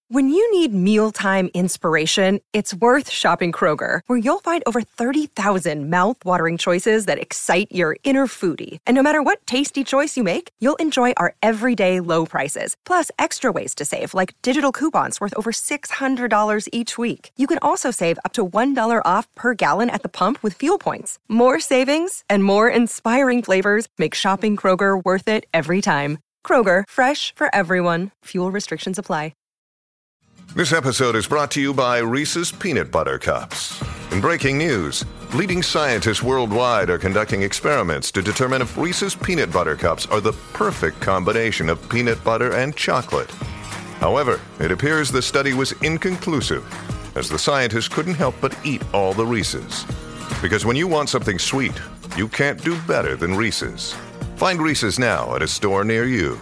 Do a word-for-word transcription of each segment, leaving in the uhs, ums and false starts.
When you need mealtime inspiration, it's worth shopping Kroger, where you'll find over thirty thousand mouth-watering choices that excite your inner foodie. And no matter what tasty choice you make, you'll enjoy our everyday low prices, plus extra ways to save, like digital coupons worth over six hundred dollars each week. You can also save up to one dollar off per gallon at the pump with fuel points. More savings and more inspiring flavors make shopping Kroger worth it every time. Kroger, fresh for everyone. Fuel restrictions apply. This episode is brought to you by Reese's Peanut Butter Cups. In breaking news, leading scientists worldwide are conducting experiments to determine if Reese's Peanut Butter Cups are the perfect combination of peanut butter and chocolate. However, it appears the study was inconclusive, as the scientists couldn't help but eat all the Reese's. Because when you want something sweet, you can't do better than Reese's. Find Reese's now at a store near you.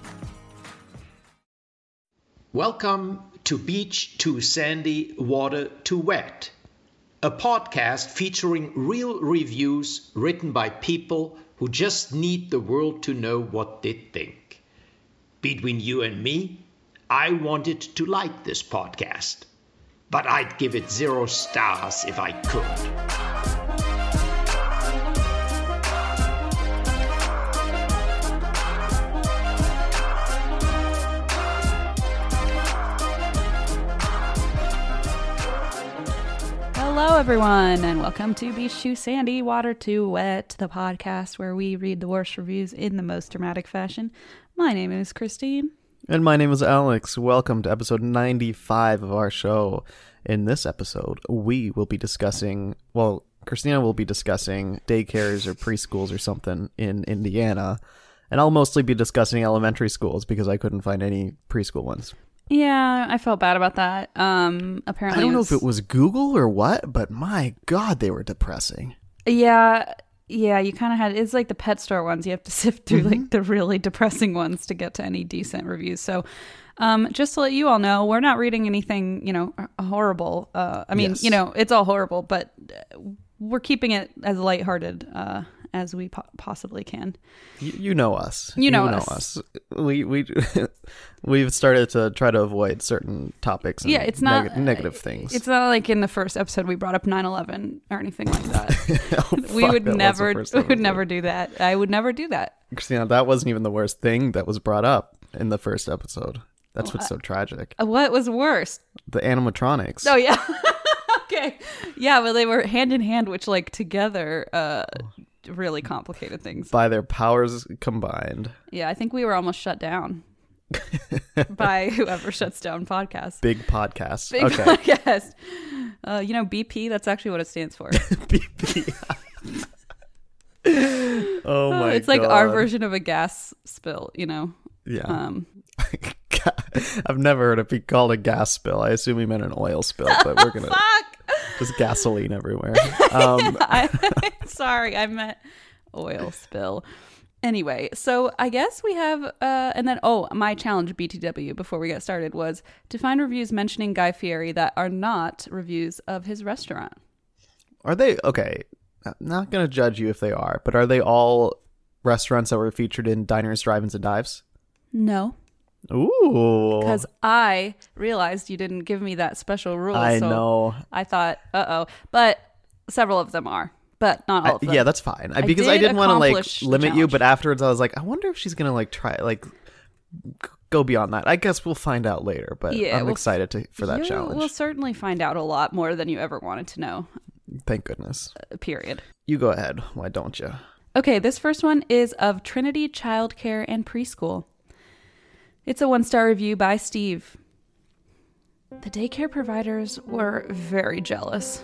Welcome to Beach Too Sandy, Water Too Wet, a podcast featuring real reviews written by people who just need the world to know what they think. Between you and me, I wanted to like this podcast, but I'd give it zero stars if I could. Hello, everyone, and welcome to Beach Too Sandy, Water Too Wet, the podcast where we read the worst reviews in the most dramatic fashion. My name is Christine. And my name is Alex. Welcome to episode ninety-five of our show. In this episode, we will be discussing, well, Christina will be discussing daycares or preschools or something in Indiana, and I'll mostly be discussing elementary schools because I couldn't find any preschool ones. Yeah, I felt bad about that. Um, apparently, I don't know was... if it was Google or what, but my God, they were depressing. Yeah, yeah, you kind of had, it's like the pet store ones. You have to sift through mm-hmm. like the really depressing ones to get to any decent reviews. So um, just to let you all know, we're not reading anything, you know, horrible. Uh, I mean, yes. you know, it's all horrible, but we're keeping it as lighthearted uh, as we po- possibly can. You, you know us. You know, you know us. us. We we we've started to try to avoid certain topics. And yeah, it's not neg- negative things. It's not like in the first episode we brought up nine eleven or anything like that. oh, we fuck, would never, we would episode. never do that. I would never do that. Christina, that wasn't even the worst thing that was brought up in the first episode. That's what? what's so tragic. What was worse? The animatronics. Oh yeah. Okay. Yeah, but they were hand in hand, which like together. Uh, really complicated things by their powers combined. Yeah, I think we were almost shut down by whoever shuts down podcasts. Big podcast. Big okay. podcast. Uh, you know, B P, that's actually what it stands for. B P. Oh my god. It's like god. our version of a gas spill, you know. Yeah. Um I've never heard it be called a gas spill. I assume he meant an oil spill, but we're gonna Fuck! Just gasoline everywhere. Um, I, sorry, I meant oil spill. Anyway, so I guess we have, uh, and then, oh, my challenge, B T W, before we get started, was to find reviews mentioning Guy Fieri that are not reviews of his restaurant. Are they, okay, I'm not going to judge you if they are, but are they all restaurants that were featured in Diners, Drive-Ins, and Dives? No. Ooh. Because I realized you didn't give me that special rule. I so know. I thought, uh-oh. But several of them are, but not all of them. I, yeah, that's fine. I, because I, I did didn't want to like limit you, challenge. but afterwards I was like, I wonder if she's going to like try, like go beyond that. I guess we'll find out later, but yeah, I'm we'll, excited to, for that you challenge. We'll certainly find out a lot more than you ever wanted to know. Thank goodness. Uh, period. You go ahead. Why don't you? Okay, this first one is of Trinity Childcare and Preschool. It's a one-star review by Steve. The daycare providers were very jealous.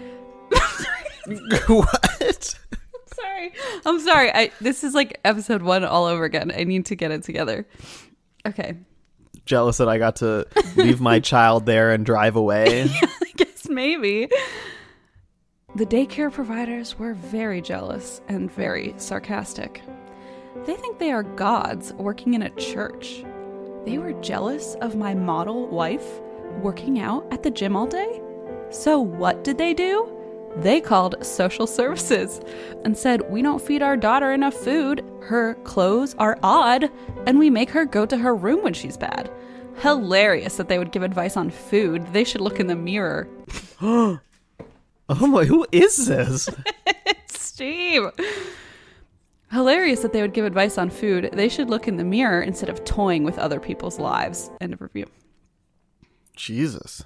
What? Sorry. I'm sorry. I this is like episode one all over again. I need to get it together. Okay. Jealous that I got to leave my child there and drive away? Yeah, I guess maybe. The daycare providers were very jealous and very sarcastic. They think they are gods working in a church. They were jealous of my model wife working out at the gym all day. So what did they do? They called social services and said, we don't feed our daughter enough food, her clothes are odd, and we make her go to her room when she's bad. Hilarious that they would give advice on food. They should look in the mirror. Oh my, who is this? It's Steve. Hilarious that they would give advice on food. They should look in the mirror instead of toying with other people's lives. End of review. Jesus.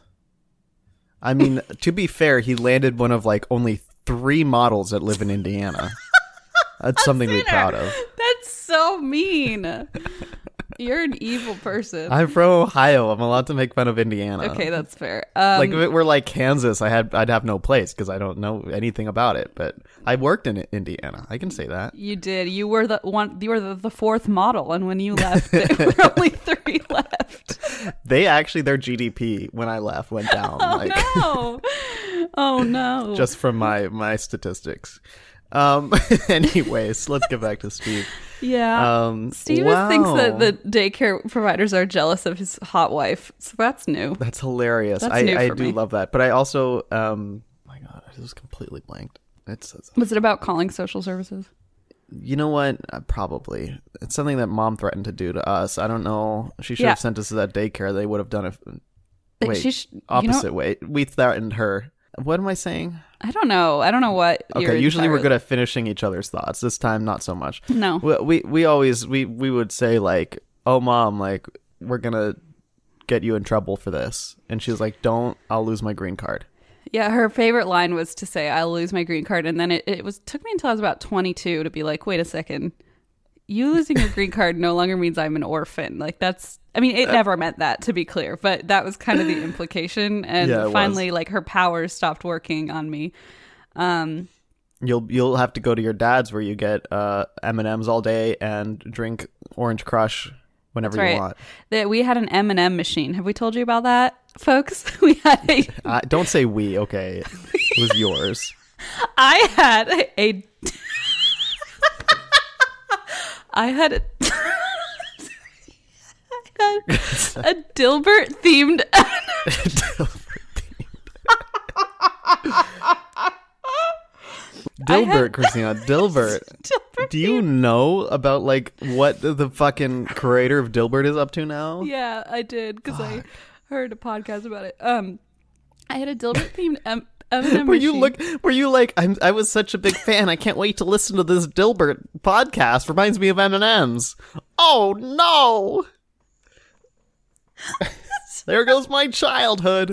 I mean, to be fair, he landed one of like only three models that live in Indiana. That's something to be proud of. That's so mean. You're an evil person. I'm from Ohio. I'm allowed to make fun of Indiana. Okay, that's fair. Um, like if it were like Kansas, I had I'd have no place because I don't know anything about it. But I worked in Indiana. I can say that. You did. You were the one. You were the, the fourth model, and when you left, there were only three left. They actually their G D P when I left went down. Oh like, no! Oh no! Just from my my statistics. Um. Anyways, let's get back to Steve. Yeah. Um, Steve wow. thinks that the daycare providers are jealous of his hot wife, so that's new. That's hilarious. That's I, new I for do me. love that. But I also, um, my God, I just completely blanked. It says, Was it about calling social services? you know what? Uh, probably. It's something that mom threatened to do to us. I don't know. She should Yeah. have sent us to that daycare. They would have done it. Like, Wait, she sh- you know- opposite way. We threatened her. What am I saying? I don't know. I don't know what. Okay, you're usually we're entirely- good at finishing each other's thoughts. This time, not so much. No. We we, we always we, we would say like, "Oh, mom, like we're gonna get you in trouble for this," and she was like, "Don't. I'll lose my green card." Yeah, her favorite line was to say, "I'll lose my green card," and then it, it was took me until I was about twenty-two to be like, "Wait a second, you losing your green card no longer means I'm an orphan." Like that's, I mean, it never meant that, to be clear, but that was kind of the implication. And Yeah, it finally, was. like her powers stopped working on me. Um, You'll you'll have to go to your dad's where you get uh, M and M's all day and drink Orange Crush whenever that's you right. want. That we had an M and M machine. Have we told you about that, folks? We had a. Uh, don't say we. Okay, it was yours. I had a. I had a. I had a Dilbert themed. Dilbert, had- Christina, Dilbert. Dilbert Do you themed- know about like what the, the fucking creator of Dilbert is up to now? Yeah, I did because I heard a podcast about it. Um, I had a Dilbert themed M and M Were you machine. look? Were you like? I'm. I was such a big fan. I can't wait to listen to this Dilbert podcast. Reminds me of M and M's. Oh no! There goes my childhood.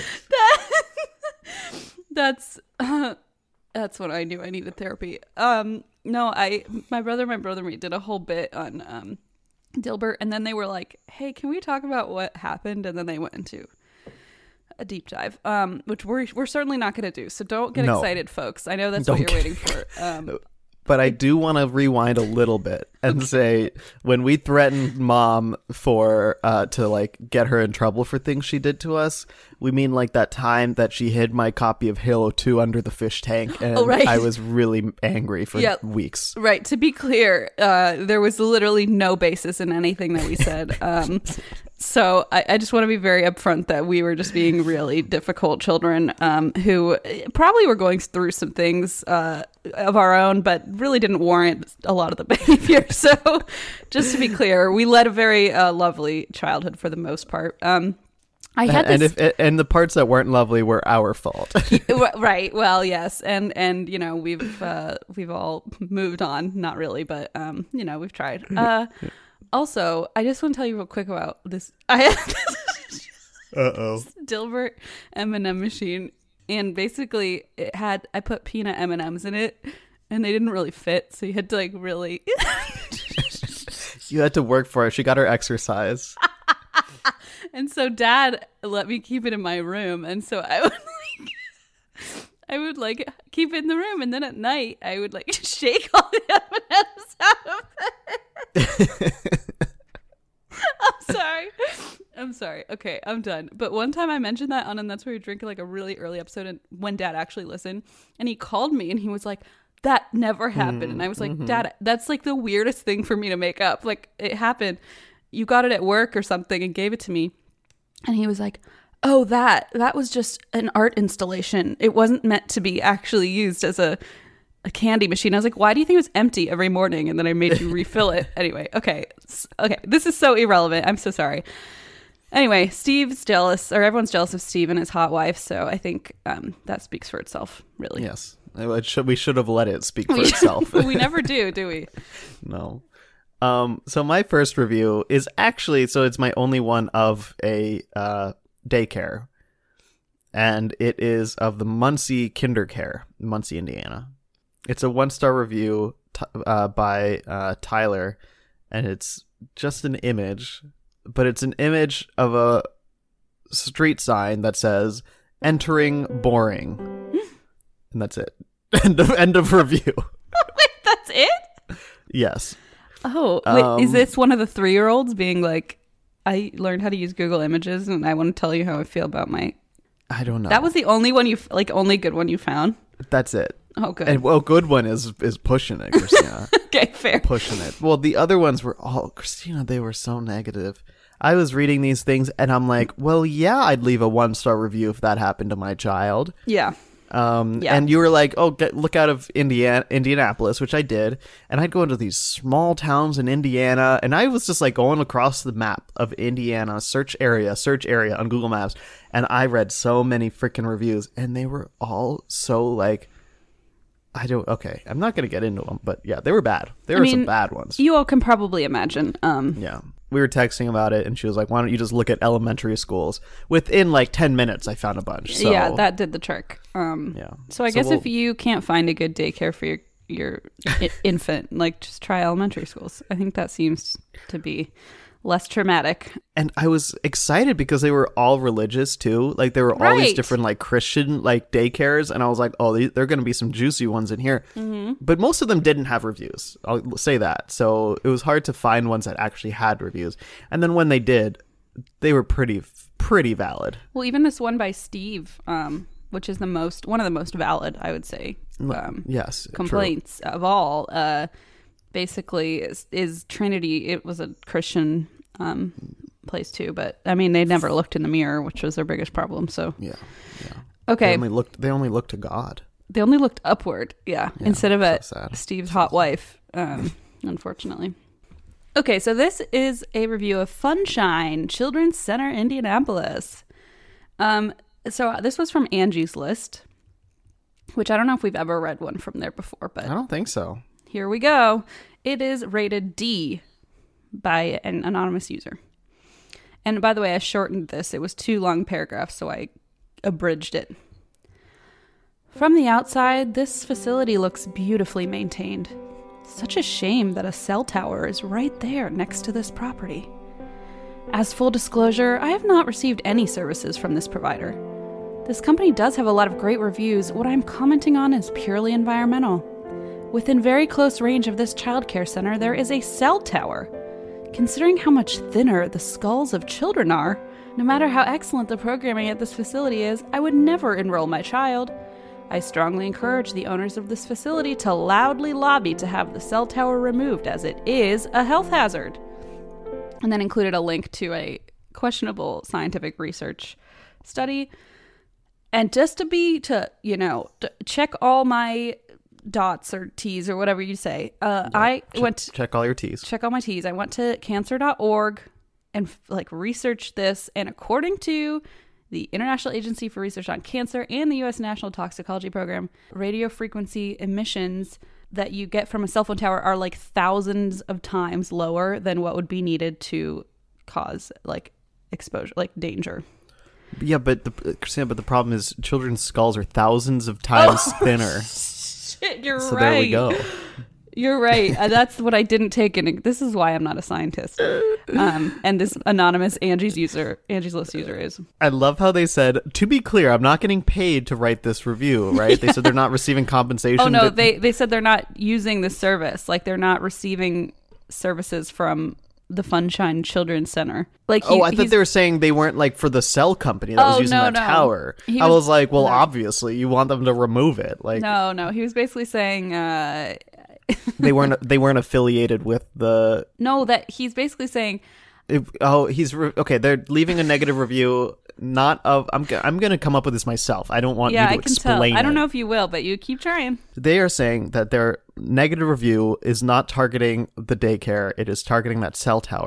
That's uh, that's when I knew I needed therapy. Um, no, I my brother, and my brother, and me did a whole bit on um, Dilbert, and then they were like, "Hey, can we talk about what happened?" And then they went into a deep dive, um, which we're we're certainly not going to do. So don't get No. excited, folks. I know that's Don't what you're get- waiting for. Um, But I do want to rewind a little bit and say when we threatened mom for uh, to like get her in trouble for things she did to us, we mean like that time that she hid my copy of Halo two under the fish tank, and Oh, right. I was really angry for Yeah. weeks. Right. To be clear, uh, there was literally no basis in anything that we said. Um, so I, I just want to be very upfront that we were just being really difficult children um, who probably were going through some things uh, of our own, but really didn't warrant a lot of the behavior. So just to be clear, we led a very uh, lovely childhood for the most part. Um, I had And this. if and the parts that weren't lovely were our fault. Right. Well, yes, and and you know we've uh, we've all moved on. Not really, but um, you know we've tried. Uh, also, I just want to tell you real quick about this. I had this Uh oh. Dilbert M and M machine, and basically it had I put peanut M and M's in it, and they didn't really fit, so you had to like really. You had to work for it. She got her exercise. And so Dad let me keep it in my room, and so I would like, I would like keep it in the room, and then at night I would like shake all the M and M's out of it. I'm sorry, I'm sorry. Okay, I'm done. But one time I mentioned that on, and that's where we drink like a really early episode, and when Dad actually listened, and he called me, and he was like, "That never happened," and I was like, "Dad, that's like the weirdest thing for me to make up. Like it happened. You got it at work or something and gave it to me." And he was like, "Oh, that that was just an art installation. It wasn't meant to be actually used as a a candy machine." I was like, "Why do you think it was empty every morning?" And then I made you refill it. Anyway, okay. S- Okay, this is so irrelevant. I'm so sorry. Anyway, Steve's jealous, or everyone's jealous of Steve and his hot wife, so I think um, that speaks for itself, really. Yes. It should, we should have let it speak for we, itself. we never do, do we? No. Um, so my first review is actually, so it's my only one of a uh, daycare. And it is of the Muncie Kindercare, Muncie, Indiana. It's a one-star review t- uh, by uh, Tyler, and it's just an image, but it's an image of a street sign that says, entering boring. And that's it. End of, end of review. Wait, that's it? Yes. Oh, wait, Um, is this one of the three-year-olds being like, I learned how to use Google Images, and I want to tell you how I feel about my... I don't know. That was the only one you, like, only good one you found? That's it. Oh, good. And well, good one is is pushing it, Christina. Okay, fair. Pushing it. Well, the other ones were all, Christina, they were so negative. I was reading these things and I'm like, well, yeah, I'd leave a one star review if that happened to my child. Yeah. Um, Yeah. And you were like, oh, get, look out of Indiana, Indianapolis, which I did. And I'd go into these small towns in Indiana. And I was just like going across the map of Indiana, search area, search area on Google Maps. And I read so many freaking reviews and they were all so like, I don't, okay, I'm not going to get into them, but yeah, they were bad. There I were mean, some bad ones. You all can probably imagine. Um, Yeah. We were texting about it and she was like, why don't you just look at elementary schools? Within like ten minutes, I found a bunch. So, yeah, that did the trick. Um, yeah. So I So guess we'll- if you can't find a good daycare for your, your I- infant, like just try elementary schools. I think that seems to be less traumatic. And I was excited because they were all religious too. Like there were all these Right. different like Christian like daycares. And I was like, oh, they, there are going to be some juicy ones in here. Mm-hmm. But most of them didn't have reviews. I'll say that. So it was hard to find ones that actually had reviews. And then when they did, they were pretty, pretty valid. Well, even this one by Steve, um, which is the most, one of the most valid, I would say, um, Yes. complaints of all, uh, basically is, is Trinity. It was a Christian um, place too, but I mean, they never looked in the mirror, which was their biggest problem. So, True. Yeah. Yeah. okay. They only looked, they only looked to God. They only looked upward, yeah, Yeah, instead of so at sad. Steve's hot wife, um, unfortunately. Okay, so this is a review of Funshine Children's Center, Indianapolis. Um, so this was from Angie's List, which I don't know if we've ever read one from there before, but I don't think so. here we go. It is rated D by an anonymous user. And by the way, I shortened this. It was two long paragraphs, so I abridged it. From the outside, this facility looks beautifully maintained. Such a shame that a cell tower is right there next to this property. As full disclosure, I have not received any services from this provider. This company does have a lot of great reviews. What I'm commenting on is purely environmental. Within very close range of this childcare center, there is a cell tower. Considering how much thinner the skulls of children are, no matter how excellent the programming at this facility is, I would never enroll my child. I strongly encourage the owners of this facility to loudly lobby to have the cell tower removed, as it is a health hazard. And then included a link to a questionable scientific research study. And just to be, to, you know, to check all my dots or T's or whatever you say, uh, Yeah, I check, went to check all your T's. check all my T's. I went to cancer dot org and like researched this. And according to the International Agency for Research on Cancer and the U S National Toxicology Program, radio frequency emissions that you get from a cell phone tower are like thousands of times lower than what would be needed to cause like exposure, like danger. Yeah, but the Christina, but the problem is children's skulls are thousands of times Oh, thinner. Shit, you're So right. there we go. You're right. Uh, that's what I didn't take in. This is why I'm not a scientist. Um, and this anonymous Angie's user, Angie's List user is. I love how they said, to be clear, I'm not getting paid to write this review, right? They said they're not receiving compensation. Oh no, to- they they said they're not using the service. Like they're not receiving services from the Funshine Children's Center. Like he, Oh, I thought he's- they were saying they weren't like for the cell company that was Oh, using no, that no. tower. He I was- was like, well, no. obviously you want them to remove it. Like no, no. He was basically saying, uh, they weren't they weren't affiliated with the. no, that he's basically saying, It, oh, he's re- okay. They're leaving a negative review. Not of. I'm. go- I'm gonna come up with this myself. I don't want yeah, you I to can tell. explain. I don't it. know if you will, but you keep trying. They are saying that their negative review is not targeting the daycare. It is targeting that cell tower.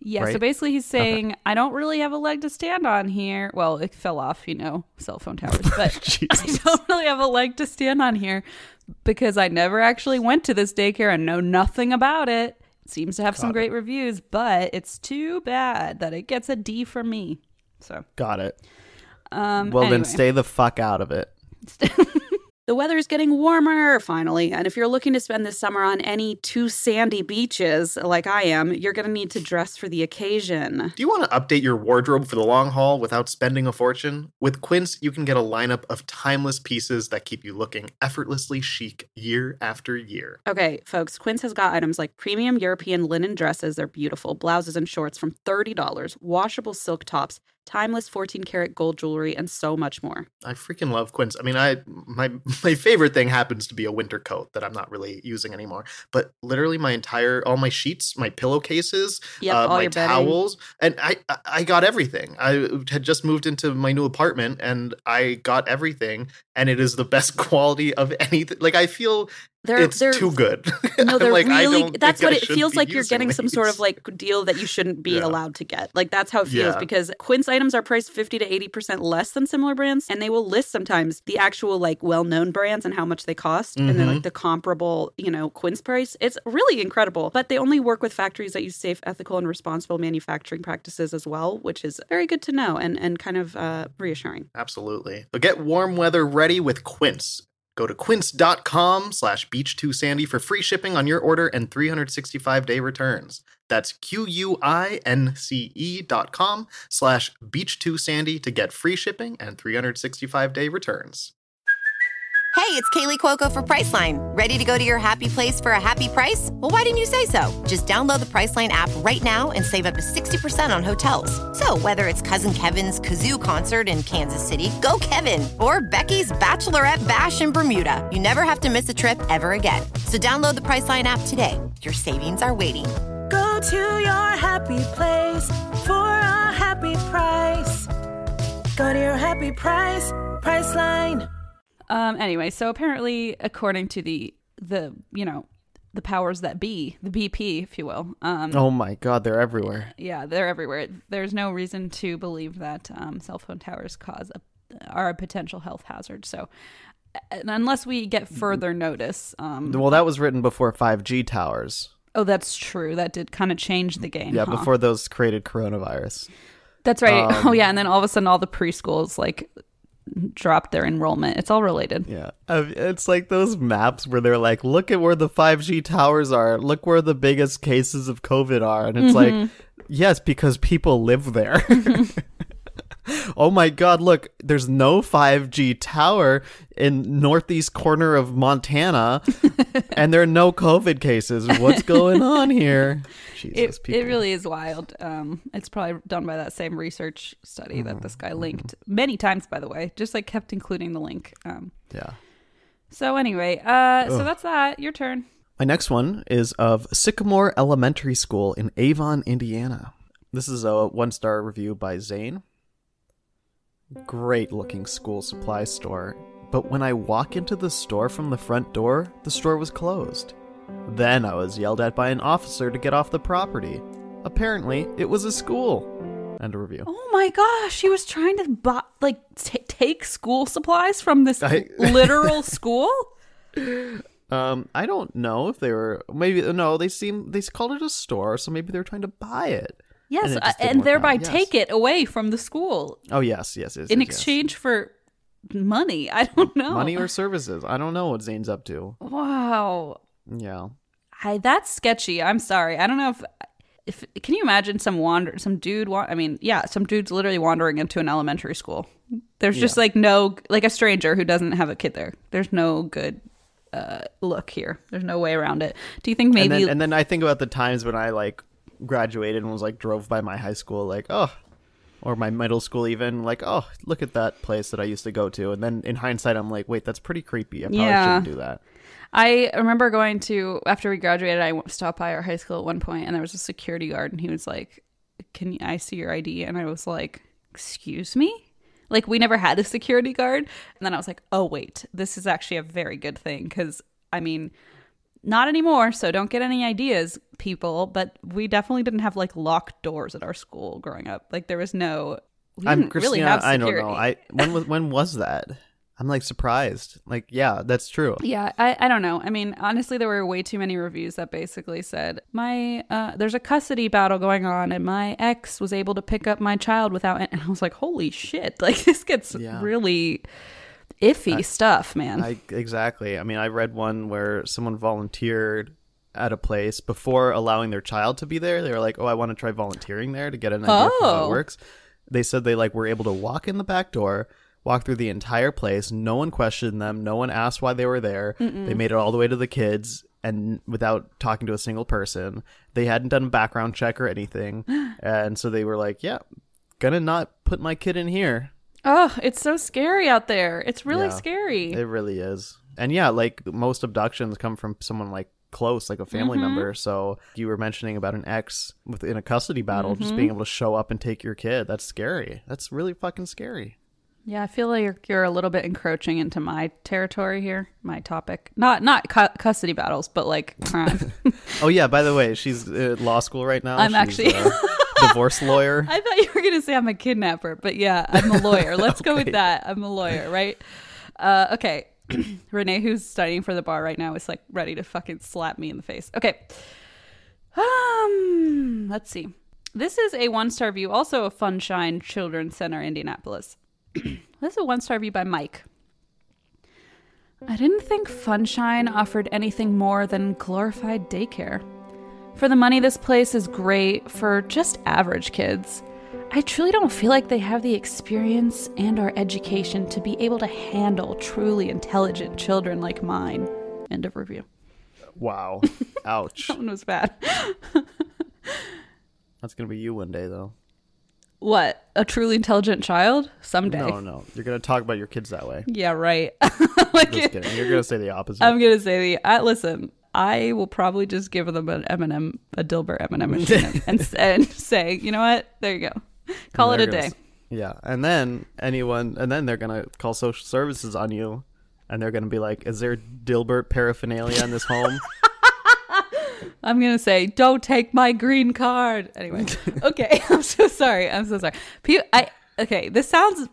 Yeah, right? so basically he's saying, okay. I don't really have a leg to stand on here. Well, it fell off, you know, cell phone towers. But I don't really have a leg to stand on here because I never actually went to this daycare and know nothing about it. It seems to have Got some it. great reviews, but it's too bad that it gets a D from me. So Got it. Um, well, anyway. then stay the fuck out of it. The weather is getting warmer, finally, and if you're looking to spend this summer on any too sandy beaches like I am, you're going to need to dress for the occasion. Do you want to update your wardrobe for the long haul without spending a fortune? With Quince, you can get a lineup of timeless pieces that keep you looking effortlessly chic year after year. Okay, folks, Quince has got items like premium European linen dresses, they're beautiful, blouses and shorts from thirty dollars, washable silk tops, timeless fourteen karat gold jewelry, and so much more. I freaking love Quince. I mean, I my my favorite thing happens to be a winter coat that I'm not really using anymore. But literally my entire, all my sheets, my pillowcases, yep, uh, all my your towels, bedding. and I I got everything. I had just moved into my new apartment and I got everything, and it is the best quality of anything. Like, I feel They're, it's they're, too good. No, they're like, really, that's what it feels like. You're getting these. some sort of like deal that you shouldn't be yeah. allowed to get. Like, that's how it feels, yeah. because Quince items are priced fifty to eighty percent less than similar brands. And they will list sometimes the actual like well-known brands and how much they cost. Mm-hmm. And then like the comparable, you know, Quince price. It's really incredible. But they only work with factories that use safe, ethical, and responsible manufacturing practices as well, which is very good to know and, and kind of uh, reassuring. Absolutely. But get warm weather ready with Quince. Go to quince.com slash beach2sandy for free shipping on your order and three hundred sixty-five day returns. That's Q-U-I-N-C-E dot com slash beach2sandy to get free shipping and three hundred sixty-five day returns. Hey, it's Kaylee Cuoco for Priceline. Ready to go to your happy place for a happy price? Well, why didn't you say so? Just download the Priceline app right now and save up to sixty percent on hotels. So whether it's Cousin Kevin's Kazoo Concert in Kansas City, go Kevin, or Becky's Bachelorette Bash in Bermuda, you never have to miss a trip ever again. So download the Priceline app today. Your savings are waiting. Go to your happy place for a happy price. Go to your happy price, Priceline. Um, anyway, so apparently, according to the, the you know, the powers that be, the B P, if you will. Um, oh my God, they're everywhere. Yeah, they're everywhere. There's no reason to believe that um, cell phone towers cause a, are a potential health hazard. So unless we get further notice. Um, well, that was written before five G towers. Oh, that's true. That did kind of change the game. Yeah, huh? before those created coronavirus. That's right. Um, oh, yeah. And then all of a sudden, all the preschools, like, dropped their enrollment. It's all related. Yeah. It's like those maps where they're like, look at where the five G towers are. Look where the biggest cases of COVID are. And it's mm-hmm. like, yes, because people live there. Oh my God, look, there's no five G tower in northeast corner of Montana and there are no COVID cases. What's going on here? Jesus, it, it really is wild. Um, it's probably done by that same research study mm-hmm. that this guy linked many times, by the way, just like kept including the link. Um, yeah. So anyway, uh, so that's that. Your turn. My next one is of Sycamore Elementary School in Avon, Indiana. This is a one-star review by Zane. Great looking school supply store, but when I walk into the store from the front door, the store was closed. Then I was yelled at by an officer to get off the property. Apparently, it was a school. End of review. Oh my gosh, he was trying to buy, like t- take school supplies from this I... literal school? Um, I don't know if they were, maybe, no, they seem, they called it a store, so maybe they were trying to buy it. Yes, and, uh, and thereby yes. take it away from the school. Oh, yes, yes, yes. In yes, exchange yes. for money. I don't know. Money or services. I don't know what Zane's up to. Wow. Yeah. I, that's sketchy. I'm sorry. I don't know if, if can you imagine some wander, some dude, wa- I mean, yeah, some dude's literally wandering into an elementary school. There's just yeah. like no, like a stranger who doesn't have a kid there. There's no good uh, look here. There's no way around it. Do you think maybe... And then, and then I think about the times when I like graduated and was like drove by my high school like, oh, or my middle school even, like, oh, look at that place that I used to go to. And then in hindsight, I'm like, wait, that's pretty creepy. I probably yeah. shouldn't do that. I remember going to, after we graduated, I stopped by our high school at one point and there was a security guard and he was like, can I see your I D? And I was like, excuse me? Like, we never had a security guard. And then I was like, oh, wait, this is actually a very good thing. Because, I mean, Not anymore, so don't get any ideas, people. But we definitely didn't have like locked doors at our school growing up. Like there was no. We I'm didn't Christina. really have I security. don't know. I when was when was that? I'm like surprised. Like, yeah, that's true. Yeah, I, I don't know. I mean, honestly, there were way too many reviews that basically said, my uh, there's a custody battle going on and my ex was able to pick up my child without... And I was like, holy shit. Like, this gets Yeah. really iffy I, stuff, man. I, exactly. I mean, I read one where someone volunteered at a place before allowing their child to be there. They were like, oh, I want to try volunteering there to get an idea for how Oh. it works. They said they like were able to walk in the back door, walk through the entire place. No one questioned them. No one asked why they were there. Mm-mm. They made it all the way to the kids and without talking to a single person. They hadn't done a background check or anything. And so they were like, yeah, gonna not put my kid in here. Oh, it's so scary out there. It's really Yeah, scary. It really is. And yeah, like most abductions come from someone like close, like a family Mhm. member. So you were mentioning about an ex within a custody battle, just Mhm. being able to show up and take your kid. That's scary. That's really fucking scary. Yeah, I feel like you're, you're a little bit encroaching into my territory here, my topic. Not not cu- custody battles, but like crime. Oh yeah, by the way, she's at law school right now. I'm She's actually- a divorce lawyer. I thought you were going to say I'm a kidnapper, but yeah, I'm a lawyer. Let's go Okay. with that. I'm a lawyer, right? Uh, okay. Renee, who's studying for the bar right now, is like ready to fucking slap me in the face. Okay. Um, let's see. This is a one-star review, also a Funshine Children's Center, Indianapolis. This is a one-star review by Mike. I didn't think Funshine offered anything more than glorified daycare. For the money, this place is great for just average kids. I truly don't feel like they have the experience and or education to be able to handle truly intelligent children like mine. End of review. Wow. Ouch. That one was bad. That's gonna be you one day, though. What? A truly intelligent child? Someday. No, no. You're gonna talk about your kids that way. Yeah, right. Like, Just kidding. You're gonna say the opposite. I'm gonna say the. Uh, listen, I will probably just give them an M and M, a Dilbert M and M machine, and, and say, you know what? There you go. Call it And a they're day. gonna s- Yeah, and then anyone, and then they're gonna call social services on you, and they're gonna be like, "Is there Dilbert paraphernalia in this home?" I'm gonna say, don't take my green card. Anyway, okay. I'm so sorry. I'm so sorry. Pe- I okay. This sounds.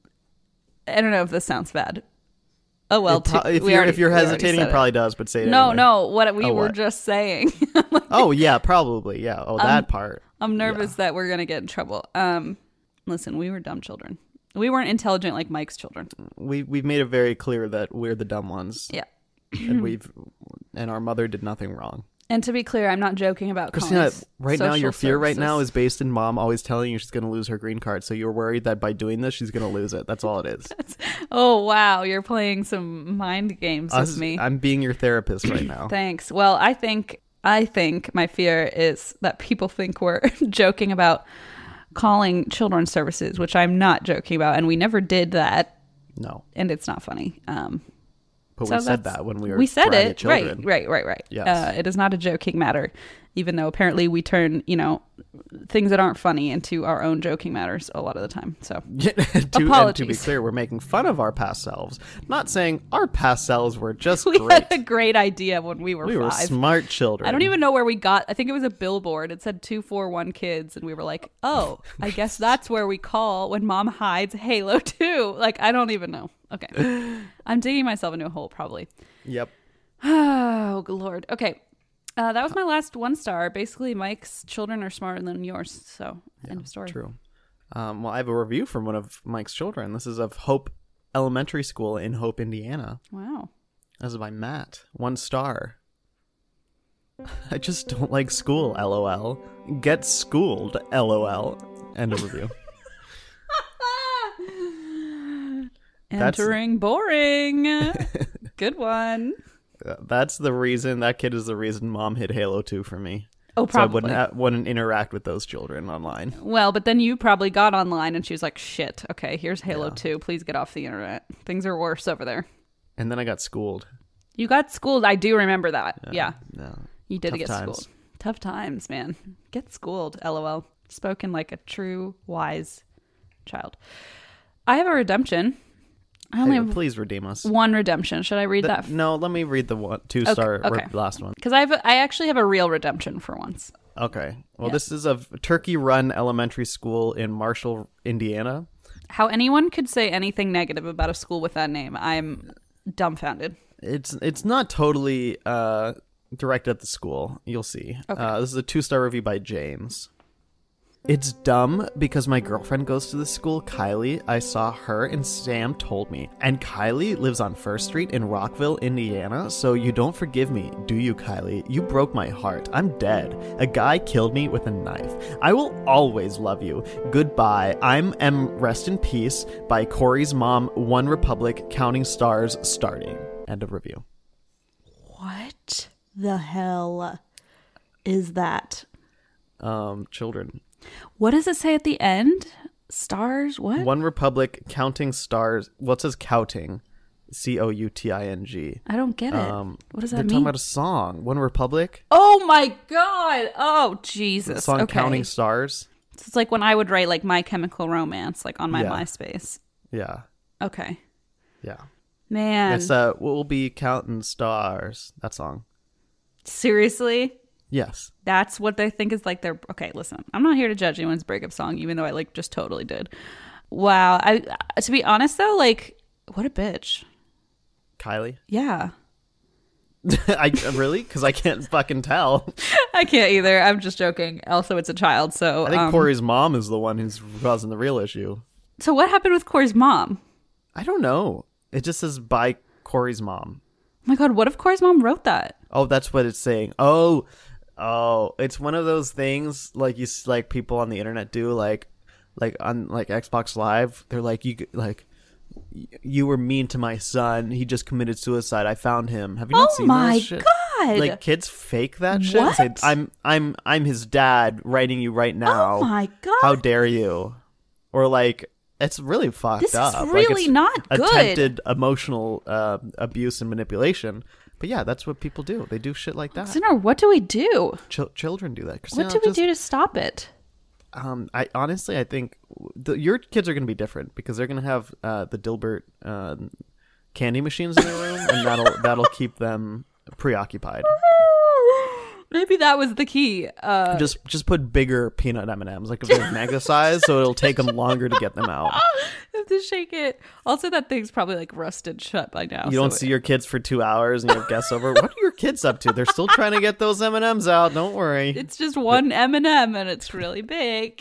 I don't know if this sounds bad. Oh well. It pro- too- if we you're already- if you're we already hesitating, said it probably does. But say it No, anyway. no. What we Oh, were what? just saying. Oh yeah, probably yeah. Oh, that Um, part. I'm nervous that we're gonna get in trouble. Um, listen, we were dumb children. We weren't intelligent like Mike's children. We we've made it very clear that we're the dumb ones. Yeah. and we've and our mother did nothing wrong. And to be clear, I'm not joking about Christina, calling right now your social fear right now services. is based in mom always telling you she's going to lose her green card. So you're worried that by doing this she's going to lose it. That's all it is. Oh wow, you're playing some mind games Us- with me. I'm being your therapist right now. Thanks. Well, I think I think my fear is that people think we're joking about calling children's services, which I'm not joking about, and we never did that. No. And it's not funny. Um But so we said that's- that when we were we said bratty it children. right, right, right, right. Yes. Uh, it is not a joking matter, even though apparently we turn you know things that aren't funny into our own joking matters a lot of the time. So to, and to be apologies. clear, we're making fun of our past selves, not saying our past selves were just We great. had a great idea when we were we five. were smart children. I don't even know where we got. I think it was a billboard. It said two four one kids, and we were like, "Oh, I guess that's where we call when mom hides Halo two." Like, I don't even know. Okay, I'm digging myself into a hole, probably. Yep. Oh, good lord. Okay, uh, that was my last one star. Basically, Mike's children are smarter than yours. So, end of story. True. Um, well, I have a review from one of Mike's children. This is of Hope Elementary School in Hope, Indiana. Wow. This is by Matt. One star. I just don't like school, LOL. Get schooled, LOL. End of review. That's- Entering boring. Good one. Uh, That's the reason, that kid is the reason mom hid Halo two for me. Oh, So I wouldn't, probably. ha- wouldn't interact with those children online. Well, but then you probably got online and she was like, shit, okay, here's Halo two. Please get off the internet. Things are worse over there. And then I got schooled. You got schooled. I do remember that. Yeah. No. You did Tough get times. schooled. Tough times, man. Get schooled, LOL. Spoken like a true, wise child. I have a redemption. I only Hey, have please redeem us. one redemption. Should I read The- that? no, let me read the one two star Okay, okay. last one. Because I have a, I actually have a real redemption for once. Okay. Well, Yeah. this is a Turkey Run Elementary School in Marshall, Indiana. How anyone could say anything negative about a school with that name, I'm dumbfounded. It's it's not totally uh, directed at the school. You'll see. Okay. Uh, this is a two star review by James. It's dumb because my girlfriend goes to the school, Kylie. I saw her and Sam told me. And Kylie lives on First Street in Rockville, Indiana, so you don't forgive me, do you, Kylie? You broke my heart. I'm dead. A guy killed me with a knife. I will always love you. Goodbye. I'm M. Rest in Peace by Corey's mom, One Republic, Counting Stars, starting. End of review. What the hell is that? Um, children. What does it say at the end? Stars? What? One Republic, Counting Stars. What says counting? C O U T I N G. I don't get it. Um, what does that they're mean? talking about a song. One Republic. Oh my god! Oh The Jesus! song okay. Counting Stars. So it's like when I would write like My Chemical Romance, like on my Yeah. MySpace. Yeah. Okay, Yeah. man. It's uh, We'll Be Counting Stars. That song. Seriously, Yes. that's what they think is like their. Okay, listen, I'm not here to judge anyone's breakup song, even though I like just totally did. Wow. I to be honest though, like what a bitch. Kylie. Yeah. I really? Because I can't fucking tell. I can't either. I'm just joking. Also, it's a child, so I think um, Corey's mom is the one who's causing the real issue. So what happened with Corey's mom? I don't know. It just says by Corey's mom. Oh my god, what if Corey's mom wrote that? Oh, that's what it's saying. Oh, oh, it's one of those things like you s- like people on the internet do, like, like on like Xbox Live. They're like, you like, y- you were mean to my son. He just committed suicide. I found him. Have you not Oh seen my this shit? god! Like kids fake that shit. and say, What? I'm I'm I'm his dad writing you right now. Oh my god! How dare you? Or like. It's really fucked This is up. Like, really it's not good. Attempted emotional uh, abuse and manipulation. But yeah, that's what people do. They do shit like that. Sinner, what do we do? Ch- children do that. What Christina, do we just- do to stop it? Um, I honestly, I think the, your kids are going to be different because they're going to have uh, the Dilbert uh, candy machines in their room, and that'll that'll keep them preoccupied. Maybe that was the key. Uh, Just just put bigger peanut M and M's, like if they're mega size, so it'll take them longer to get them out. have to shake it. Also, that thing's probably like rusted shut by now. You don't so see your kids for two hours and you have guests over. What are your kids up to? They're still trying to get those M and M's out. Don't worry. It's just one M and M, and it's really big,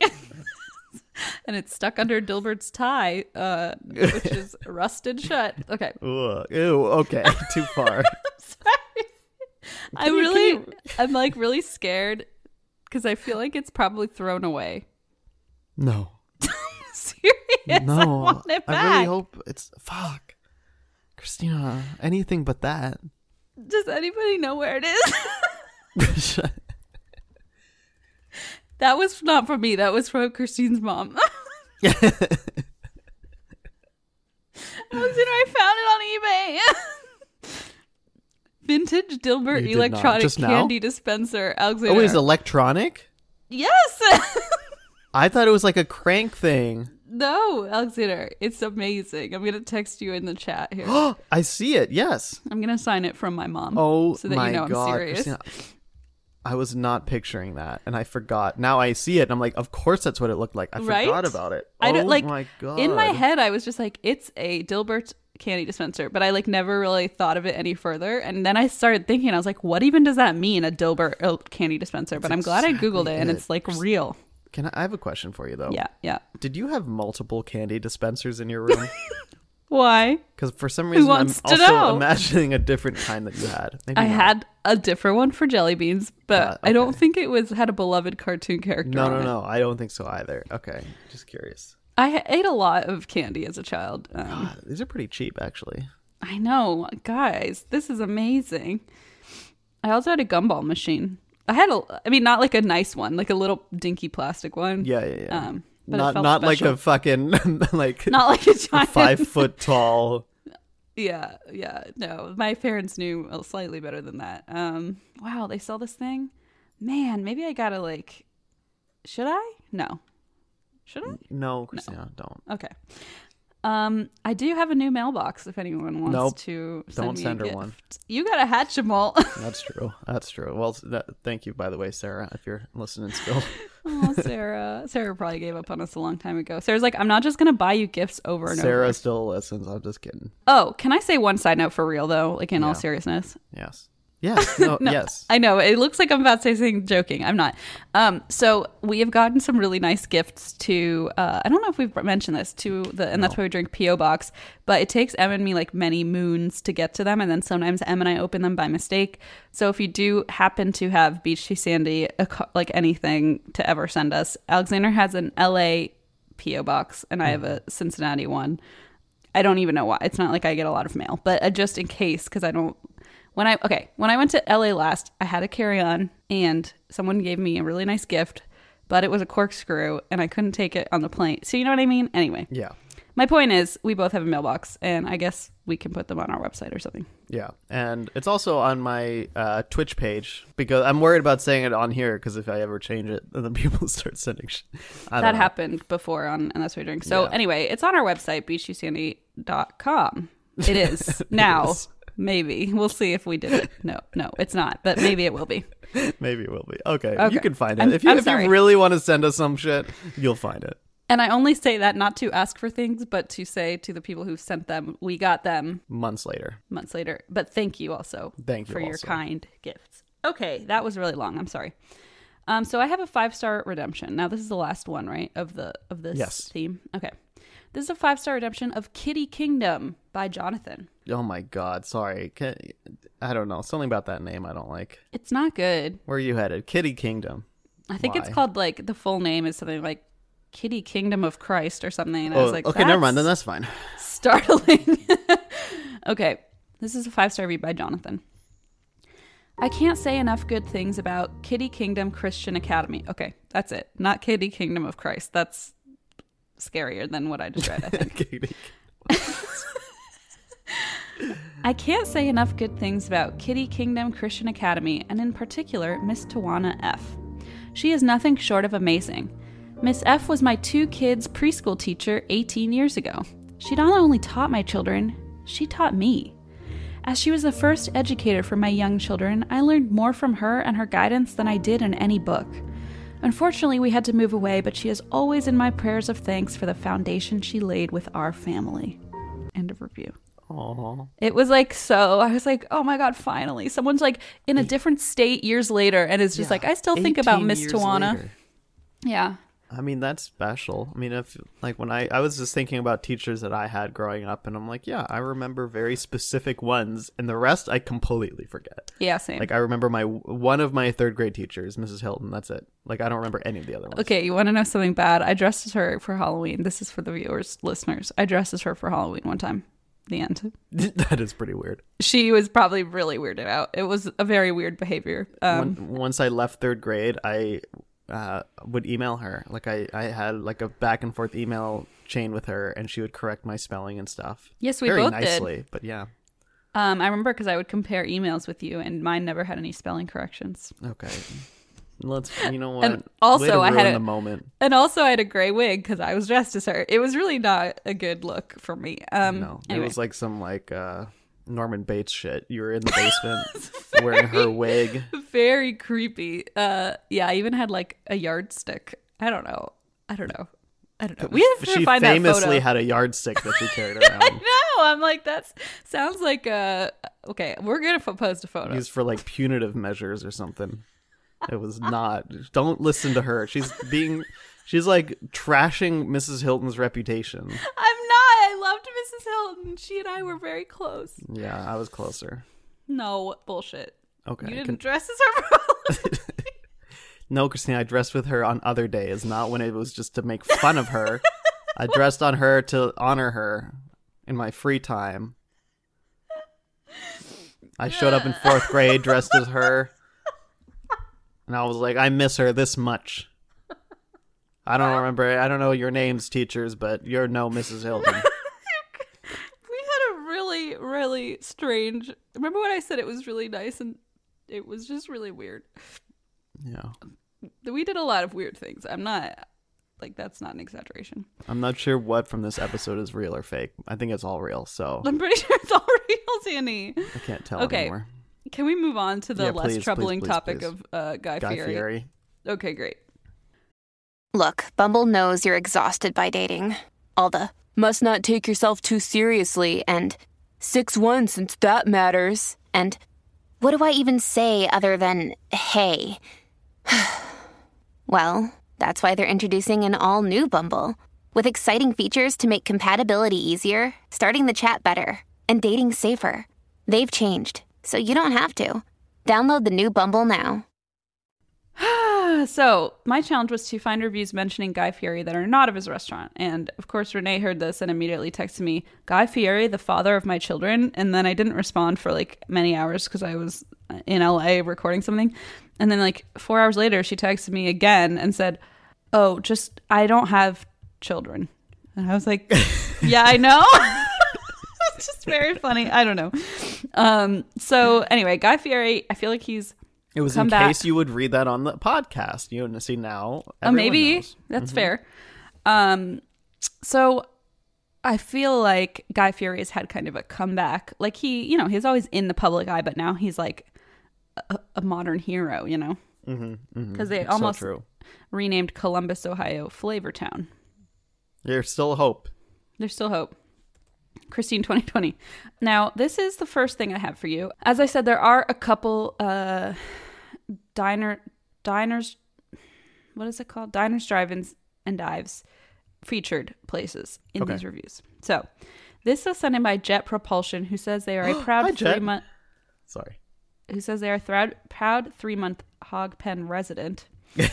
and it's stuck under Dilbert's tie, uh, which is rusted shut. Okay, Ugh. Ew. Okay. Too far. sorry. I you- really, can I'm like really scared because I feel like it's probably thrown away. No. Serious? I No. want it I back. really hope it's fuck. Christina, anything but that. Does anybody know where it is? That was not from me. That was from Christine's mom. I was in, I found it on eBay. Vintage Dilbert You did not. electronic Just now? candy dispenser. Alexander. Oh, it's electronic? Yes. I thought it was like a crank thing. No, Alexander. It's amazing. I'm going to text you in the chat here. I see it. Yes. I'm going to sign it from my mom. Oh so that my you know god, I'm serious. Christina. I was not picturing that, and I forgot. Now I see it, and I'm like, of course that's what it looked like. I Right? forgot about it. I don't oh like my god. in my head I was just like it's a Dilbert candy dispenser, but I like never really thought of it any further, and then I started thinking, I was like, what even does that mean, a Dilbert uh, candy dispenser? But I'm glad I googled it, and it. it's like real. Can I, I have a question for you though? Yeah, yeah. Did you have multiple candy dispensers in your room? Why? Because for some reason I'm wants to also know? imagining a different kind that you had. Maybe I not. had a different one for jelly beans, but Yeah, I don't okay. think it was had a beloved cartoon character. No, on no, it. no. I don't think so either. Okay, just curious. I ate a lot of candy as a child. Um, God, these are pretty cheap, actually. I know, guys, this is amazing. I also had a gumball machine. I had a, I mean, not like a nice one, like a little dinky plastic one. Yeah, yeah, yeah. Um, but it not felt not like special. a fucking like Not like a giant five foot tall. Yeah, yeah. No, my parents knew slightly better than that. Um, wow, they sell this thing. Man, maybe I gotta like. Should I? No. Should I? No, Christina, don't. Okay. Um, I do have a new mailbox if anyone wants nope. to send Don't me send a her gift. one. You got a Hatchimal. That's true. That's true. Well, that, thank you, by the way, Sarah, if you're listening still. Oh, Sarah. Sarah probably gave up on us a long time ago. Sarah's like, I'm not just going to buy you gifts over and Sarah over. still listens. I'm just kidding. Oh, can I say one side note for real, though? Like, in Yeah. all seriousness? Yes. Yes. No, No, yes. I know. It looks like I'm about to say something joking. I'm not. Um, so we have gotten some really nice gifts to, uh, I don't know if we've mentioned this, to the, and that's why we drink P O Box, but it takes Em and me like many moons to get to them. And then sometimes Em and I open them by mistake. So if you do happen to have Beach to Sandy, a, co- like anything to ever send us, Alexander has an L A P O Box and I have a Cincinnati one. I don't even know why. It's not like I get a lot of mail, but uh, just in case, because I don't, When I okay, when I went to L A last, I had a carry-on and someone gave me a really nice gift, but it was a corkscrew and I couldn't take it on the plane. So you know what I mean? Anyway. Yeah. My point is we both have a mailbox and I guess we can put them on our website or something. Yeah. And it's also on my uh, Twitch page because I'm worried about saying it on here because if I ever change it, then people start sending shit. I That don't know. happened before on And That's What I Drink. So Yeah. anyway, it's on our website, beach to sandy dot com. It is now. is. Maybe. We'll see if we did it. No, no, it's not. But maybe it will be. Maybe it will be. Okay. Okay. You can find it. I'm- if you, I'm if you sorry. really want to send us some shit, you'll find it. And I only say that not to ask for things, but to say to the people who sent them, we got them Months later. months later. But thank you also Thank you for your also. kind gifts. Okay, that was really long. I'm sorry. Um, so I have a five-star redemption. Now this is the last one, right, of the of this Yes. theme? Okay. This is a five-star redemption of Kitty Kingdom by Jonathan. Oh my God. Sorry. Can, I don't know. Something about that name I don't like. It's not good. Where are you headed? Kitty Kingdom. I think it's Why? called, like, the full name is something like Kitty Kingdom of Christ or something. And I Oh, was like, okay, never mind. Then "That's that's fine. startling." Okay, this is a five-star read by Jonathan. I can't say enough good things about Kitty Kingdom Christian Academy. Okay, that's it. Not Kitty Kingdom of Christ. That's scarier than what I just read, I think. Kitty. I can't say enough good things about Kitty Kingdom Christian Academy, and in particular, Miss Tawana F. She is nothing short of amazing. Miss F was my two kids' preschool teacher eighteen years ago. She not only taught my children, she taught me. As she was the first educator for my young children, I learned more from her and her guidance than I did in any book. Unfortunately, we had to move away, but she is always in my prayers of thanks for the foundation she laid with our family. End of review. Aww. It was like so, I was like, oh my God, finally. Someone's like in a different state years later and is just Yeah, like, I still think about eighteen Miss years Tawana. later. Yeah. I mean, that's special. I mean, if like when I, I was just thinking about teachers that I had growing up, and I'm like, yeah, I remember very specific ones, and the rest I completely forget. Yeah, same. Like I remember my one of my third grade teachers, Missus Hilton. That's it. Like I don't remember any of the other ones. Okay, you want to know something bad? I dressed as her for Halloween. This is for the viewers, listeners. I dressed as her for Halloween one time. The end. That is pretty weird. She was probably really weirded out. It was a very weird behavior. Um, When, once I left third grade, I uh, would email her. Like I, I had like a back and forth email chain with her, and she would correct my spelling and stuff. Yes, we very both did. nicely, but yeah. um, I remember because I would compare emails with you, and mine never had any spelling corrections. Okay. Let's. You know what? And also Way to I had ruin a- the moment. And also, I had a gray wig because I was dressed as her. It was really not a good look for me. Um, No, anyway. it was like some like uh, Norman Bates shit. You were in the basement wearing her wig. very creepy. Uh, yeah, I even had like a yardstick. I don't know. I don't know. I don't know. We have to She find that famously photo. had a yardstick that she carried around. No, I'm like that's sounds like uh okay. We're gonna f- post a photo. Used for like punitive measures or something. It was not. Don't listen to her. She's being. She's like trashing Missus Hilton's reputation. I'm not. I loved Missus Hilton. She and I were very close. Yeah, I was closer. No bullshit. Okay. You didn't can- dress as her. For No, Christina, I dressed with her on other days, not when it was just to make fun of her. I dressed on her to honor her in my free time. I showed up in fourth grade dressed as her. And I was like, I miss her this much. I don't remember. I don't know your names, teachers, but you're no Missus Hilton. We had a really, really strange. Remember when I said it was really nice and it was just really weird? Yeah. We did a lot of weird things. I'm not. Like, that's not an exaggeration. I'm not sure what from this episode is real or fake. I think it's all real, so. I'm pretty sure it's all real, Sandy. I can't tell okay. anymore. Can we move on to the yeah, less please, troubling please, please, topic please. of uh, Guy, Guy Fieri? Fieri? Okay, great. Look, Bumble knows you're exhausted by dating. All the must not take yourself too seriously and six one since that matters. And what do I even say other than, hey? Well, that's why they're introducing an all-new Bumble, with exciting features to make compatibility easier, starting the chat better, and dating safer. They've changed, so you don't have to. Download the new Bumble now. So, my challenge was to find reviews mentioning Guy Fieri that are not of his restaurant. And, of course, Renee heard this and immediately texted me, Guy Fieri, the father of my children. And then I didn't respond for, like, many hours because I was in L A recording something. And then, like, four hours later, she texted me again and said, oh, just, I don't have children. And I was like, yeah, I know. It's just very funny. I don't know. Um, so, anyway, Guy Fieri, I feel like he's... It was Come in back. case you would read that on the podcast. You know, see now. Oh, maybe knows. that's Mm-hmm. fair. Um, so I feel like Guy Fieri has had kind of a comeback. Like he, you know, he's always in the public eye, but now he's like a, a modern hero. You know, because mm-hmm, mm-hmm. they It's almost so true. renamed Columbus, Ohio, Flavortown. There's still hope. There's still hope. Christine twenty twenty. Now, this is the first thing I have for you. As I said, there are a couple uh, diner diners. What is it called? Diners, drive-ins, and dives featured places in Okay. these reviews. So, this was sent in by Jet Propulsion, who says they are a proud Hi, Jet. three month. Sorry. Who says they are thrad- proud three month hog pen resident.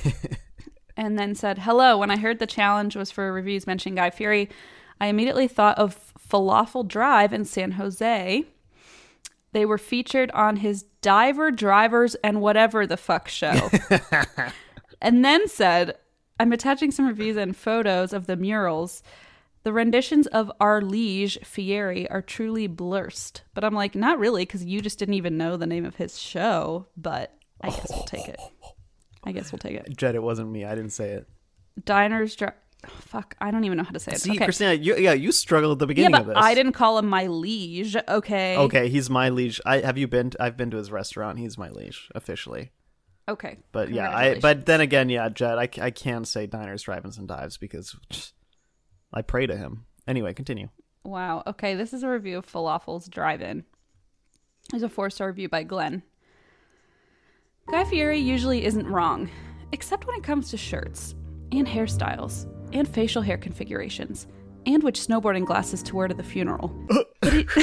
And then said, hello, when I heard the challenge was for reviews mentioning Guy Fieri, I immediately thought of Falafel Drive in San Jose. They were featured on his Diver, Drivers, and Whatever the Fuck show. And then said, I'm attaching some reviews and photos of the murals. The renditions of Our Liege Fieri are truly blurst. But I'm like, not really, because you just didn't even know the name of his show. But I guess we'll take it. I guess we'll take it. Jed, it wasn't me. I didn't say it. Diners, dri- oh, fuck, I don't even know how to say it. See, okay. Christina, you, yeah, you struggled at the Yeah, beginning but of this. I didn't call him my liege. Okay. Okay, he's my liege. I have you been? To, I've been to his restaurant. He's my liege officially. Okay. But yeah, I. But then again, yeah, Jed, I, I can say diners, drive-ins, and dives because I pray to him. Anyway, continue. Wow. Okay, this is a review of Falafel's Drive-In. There's a four-star review by Glenn. Guy Fieri usually isn't wrong, except when it comes to shirts, and hairstyles, and facial hair configurations, and which snowboarding glasses to wear to the funeral. But, he-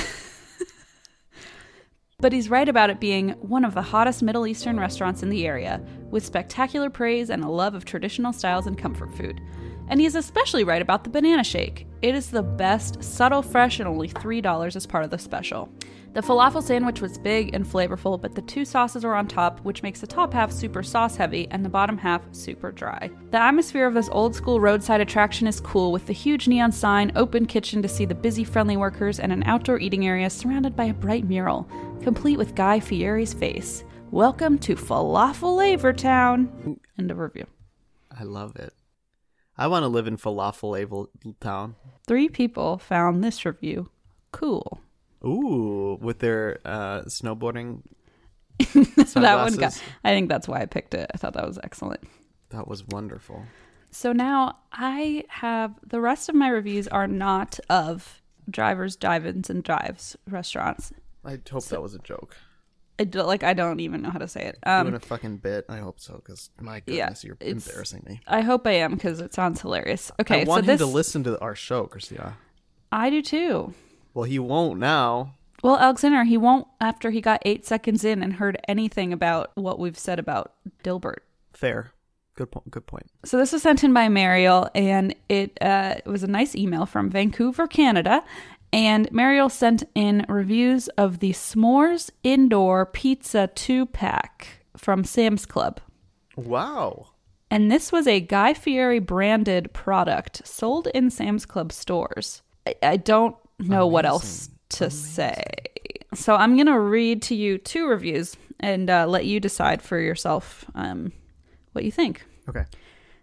but he's right about it being one of the hottest Middle Eastern restaurants in the area, with spectacular praise and a love of traditional styles and comfort food. And he is especially right about the banana shake. It is the best, subtle, fresh, and only three dollars as part of the special. The falafel sandwich was big and flavorful, but the two sauces are on top, which makes the top half super sauce heavy and the bottom half super dry. The atmosphere of this old school roadside attraction is cool, with the huge neon sign, open kitchen to see the busy friendly workers, and an outdoor eating area surrounded by a bright mural, complete with Guy Fieri's face. Welcome to Falafel Town. End of review. I love it. I want to live in Falafel Town. Three people found this review cool. Ooh, with their uh, snowboarding. That one got. I think that's why I picked it. I thought that was excellent. That was wonderful. So now I have the rest of my reviews are not of drivers, dive-ins, and drives restaurants. I hope So- that was a joke. I do, like I don't even know how to say it. Doing Um, a fucking bit. I hope so, because my yeah, goodness, you're it's- embarrassing me. I hope I am because it sounds hilarious. Okay, I want so him this to listen to our show, Christina. I do too. Well, he won't now. Well, Alexander, he won't after he got eight seconds in and heard anything about what we've said about Dilbert. Fair. Good point. Good point. So this was sent in by Mariel, and it, uh, it was a nice email from Vancouver, Canada. And Mariel sent in reviews of the S'mores Indoor Pizza two-pack from Sam's Club. Wow. And this was a Guy Fieri branded product sold in Sam's Club stores. I, I don't know Amazing. what else to Amazing. say. So I'm going to read to you two reviews and uh, let you decide for yourself um, what you think. Okay.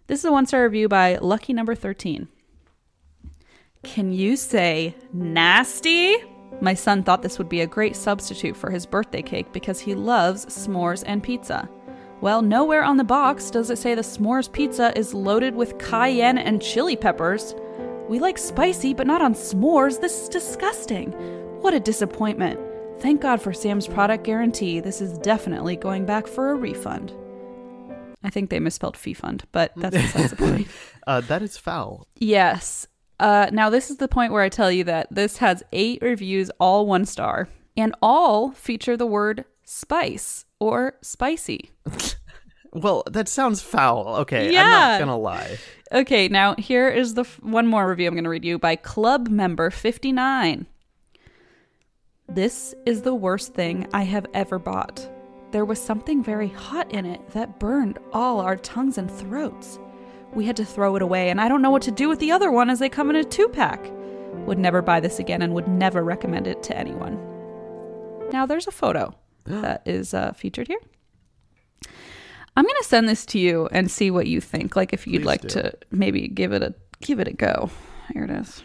This is a one-star review by Lucky Number thirteen. Can you say nasty? My son thought this would be a great substitute for his birthday cake because he loves s'mores and pizza. Well, nowhere on the box does it say the s'mores pizza is loaded with cayenne and chili peppers. We like spicy, but not on s'mores. This is disgusting. What a disappointment. Thank God for Sam's product guarantee. This is definitely going back for a refund. I think they misspelled fee-fund, but that's besides the point. Uh, that is foul. Yes. Uh, now, this is the point where I tell you that this has eight reviews, all one star, and all feature the word spice or spicy. Well, that sounds foul. Okay, yeah. I'm not going to lie. Okay, now here is the f- one more review I'm going to read you by Club Member fifty-nine. This is the worst thing I have ever bought. There was something very hot in it that burned all our tongues and throats. We had to throw it away, and I don't know what to do with the other one as they come in a two-pack. Would never buy this again and would never recommend it to anyone. Now, there's a photo that is uh, featured here. I'm going to send this to you and see what you think. Like, if you'd Please like do. to maybe give it a give it a go. Here it is.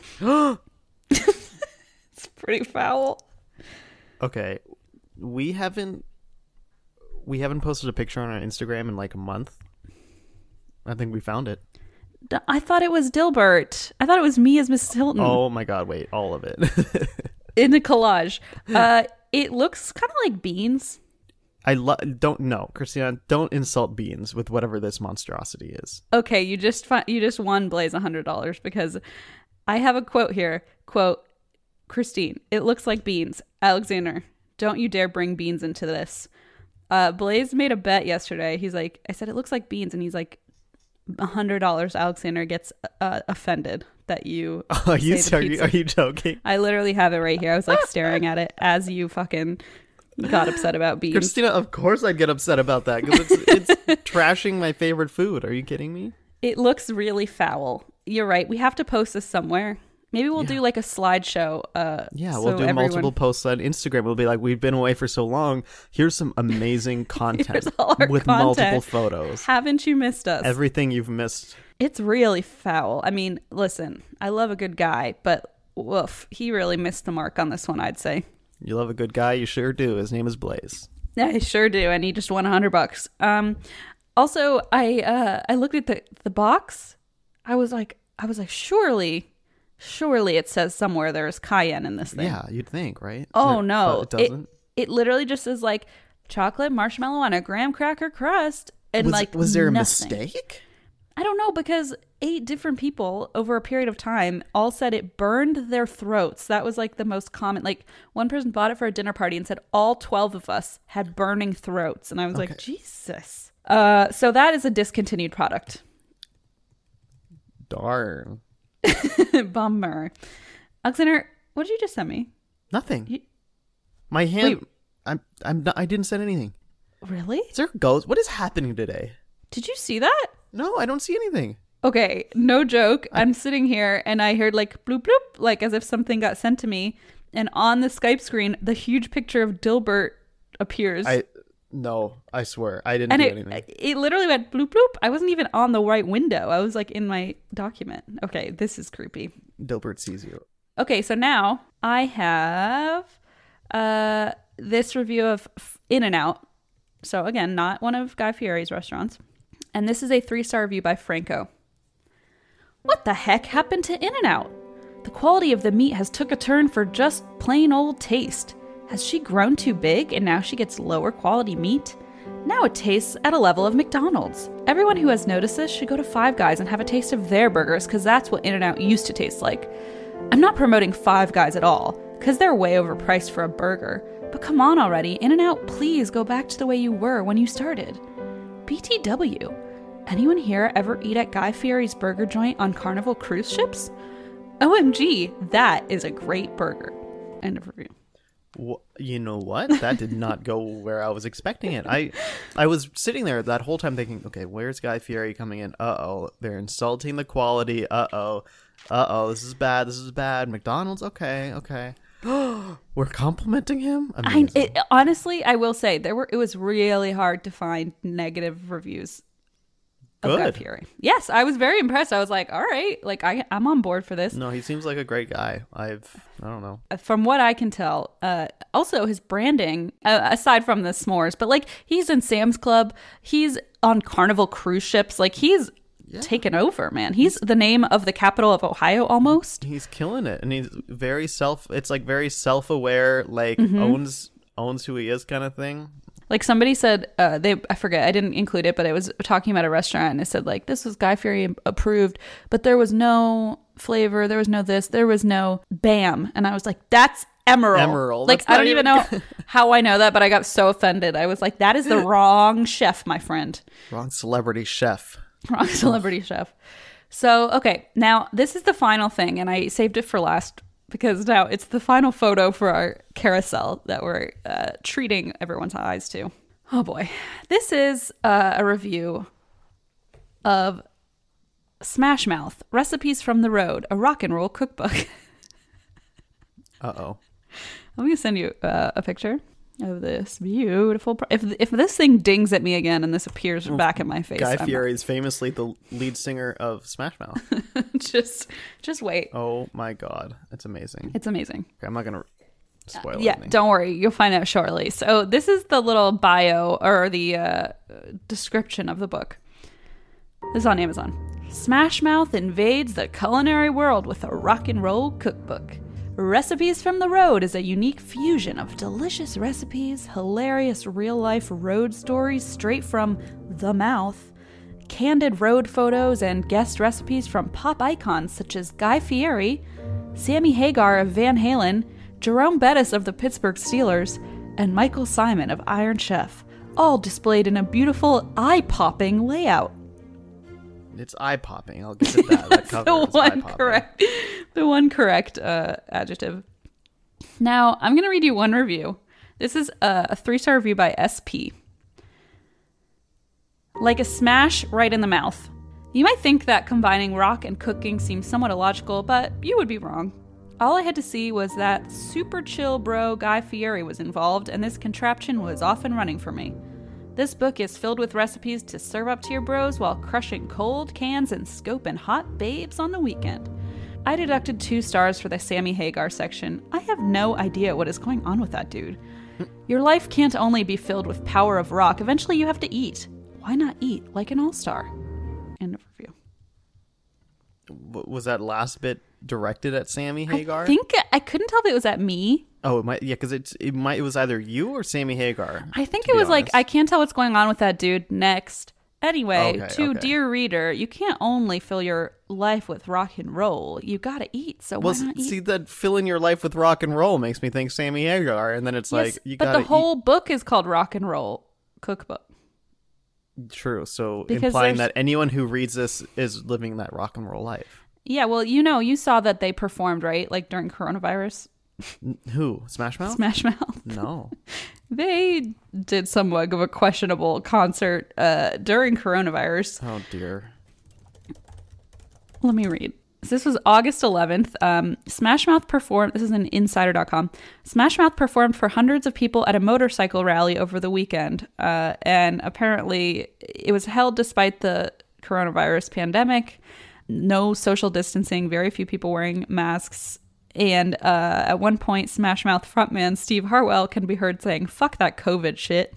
It's pretty foul. Okay, we haven't we haven't posted a picture on our Instagram in like a month. I think we found it. D- I thought it was Dilbert. I thought it was me as Missus Hilton. Oh my god, wait, all of it. In the collage. Uh, it looks kind of like beans. I lo- don't know, Christina, don't insult beans with whatever this monstrosity is. Okay, you just fi- you just won Blaze one hundred dollars because I have a quote here. Quote, Christine, it looks like beans. Alexander, don't you dare bring beans into this. Uh, Blaze made a bet yesterday. He's like, I said, it looks like beans. And he's like, one hundred dollars. Alexander gets uh, offended that you Are you, say the are, you, pizza. are you joking? I literally have it right here. I was like staring at it as you fucking got upset about beans. Christina, of course I'd get upset about that because it's, it's trashing my favorite food. Are you kidding me? It looks really foul. You're right. We have to post this somewhere. Maybe we'll Yeah. do like a slideshow. Uh, Yeah, so we'll do everyone... multiple posts on Instagram. We'll be like, we've been away for so long. Here's some amazing content Here's all our with content. multiple photos. Haven't you missed us? Everything you've missed. It's really foul. I mean, listen, I love a good guy, but woof, he really missed the mark on this one, I'd say. You love a good guy? You sure do. His name is Blaze. Yeah, I sure do, and he just won a hundred bucks. Um, also, I uh, I looked at the the box. I was like, I was like, surely. Surely it says somewhere there's cayenne in this thing. Yeah, you'd think, right? Oh, But no. it doesn't. It, it literally just says like chocolate marshmallow on a graham cracker crust. And was, like, was there a nothing. mistake? I don't know, because eight different people over a period of time all said it burned their throats. That was like the most common. Like one person bought it for a dinner party and said all twelve of us had burning throats. And I was Okay. like, Jesus. Uh, so that is a discontinued product. Darn. Bummer. Alexander, what did you just send me? Nothing. You- My hand. Wait. I'm. I'm. Not, I didn't send anything. Really? Is there ghosts? What is happening today? Did you see that? No, I don't see anything. Okay, no joke. I'm sitting here and I heard like bloop bloop, like as if something got sent to me. And on the Skype screen, the huge picture of Dilbert appears. I. No, I swear I didn't and do it, anything. it literally went bloop bloop. I wasn't even on the right window. I was like in my document. Okay, this is creepy. Dilbert sees you. Okay, so now I have uh, this review of In-N-Out. So again, not one of Guy Fieri's restaurants. And this is a three-star review by Franco. What the heck happened to In-N-Out? The quality of the meat has took a turn for just plain old taste. Has she grown too big and now she gets lower quality meat? Now it tastes at a level of McDonald's. Everyone who has noticed this should go to Five Guys and have a taste of their burgers, because that's what In-N-Out used to taste like. I'm not promoting Five Guys at all, because they're way overpriced for a burger. But come on already, In-N-Out, please go back to the way you were when you started. B T W. Anyone here ever eat at Guy Fieri's burger joint on Carnival cruise ships? O M G, that is a great burger. End of review. Wh- You know what? That did not go where I was expecting it. I I was sitting there that whole time thinking, okay, where's Guy Fieri coming in? Uh-oh, they're insulting the quality. Uh-oh. Uh-oh, this is bad. This is bad. McDonald's? Okay, okay. We're complimenting him? I, Amazing. it, honestly, I will say there were. It was really hard to find negative reviews. of Guy Good. Fieri. Yes, I was very impressed. I was like, all right, like I, I'm on board for this. No, he seems like a great guy. I've, I don't know. From what I can tell, uh, also his branding, uh, aside from the s'mores, but like he's in Sam's Club, he's on Carnival cruise ships, like he's yeah. taken over, man. He's the name of the capital of Ohio almost. He's killing it, and he's very self. It's like very self-aware, like Mm-hmm. owns owns who he is, kind of thing. Like somebody said, uh, they I forget, I didn't include it, but it was talking about a restaurant, and it said like this was Guy Fieri approved, but there was no flavor, there was no this, there was no bam, and I was like, that's Emerald. Emerald. Like That's I don't not even even- know how I know that, but I got so offended. I was like, that is the wrong chef, my friend. Wrong celebrity chef. Wrong celebrity chef. So, okay, now this is the final thing, and I saved it for last because now it's the final photo for our carousel that we're uh, treating everyone's eyes to. Oh boy. This is uh, a review of Smash Mouth, Recipes from the Road, a rock and roll cookbook. Uh-oh. I'm going to send you uh, a picture of this beautiful... Pro- if if this thing dings at me again and this appears back in my face... Guy I'm Fieri is famously the lead singer of Smash Mouth. just, just wait. Oh my god. It's amazing. It's amazing. Okay, I'm not going to spoil Yeah, anything. don't worry. You'll find out shortly. So this is the little bio or the uh, description of the book. This is on Amazon. Smash Mouth invades the culinary world with a rock and roll cookbook. Recipes from the Road is a unique fusion of delicious recipes, hilarious real-life road stories straight from the mouth, candid road photos, and guest recipes from pop icons such as Guy Fieri, Sammy Hagar of Van Halen, Jerome Bettis of the Pittsburgh Steelers, and Michael Simon of Iron Chef, all displayed in a beautiful, eye-popping layout. It's eye-popping. I'll give it that. That cover the is one eye-popping. correct, the one correct uh, adjective. Now, I'm going to read you one review. This is a, a three-star review by S P. Like a smash right in the mouth. You might think that combining rock and cooking seems somewhat illogical, but you would be wrong. All I had to see was that super chill bro Guy Fieri was involved, and this contraption was off and running for me. This book is filled with recipes to serve up to your bros while crushing cold cans and scoping hot babes on the weekend. I deducted two stars for the Sammy Hagar section. I have no idea what is going on with that dude. Your life can't only be filled with power of rock. Eventually you have to eat. Why not eat like an all-star? End of review. W- Was that last bit directed at Sammy Hagar? I think I couldn't tell if it was at me. Oh, it might. Yeah, because it's it might. It was either you or Sammy Hagar. I think to it be was like, honest. I can't tell what's going on with that dude. Next. Anyway, Okay, to okay. dear reader, you can't only fill your life with rock and roll. You gotta eat, so Well, why not eat? see, that filling your life with rock and roll makes me think Sammy Hagar, and then it's Yes, like you but gotta the whole book is called Rock and Roll Cookbook. eat. True. So Because implying there's- that anyone who reads this is living that rock and roll life. Yeah, well, you know, you saw that they performed, right? Like during coronavirus. N- Who? Smash Mouth? Smash Mouth. No. They did somewhat of a questionable concert uh, during coronavirus. Oh dear. Let me read. So this was August eleventh. Um, Smash Mouth performed, this is an insider dot com. Smash Mouth performed for hundreds of people at a motorcycle rally over the weekend. Uh, and apparently it was held despite the coronavirus pandemic. No social distancing, very few people wearing masks. And uh, at one point, Smash Mouth frontman Steve Harwell can be heard saying, "Fuck that COVID shit."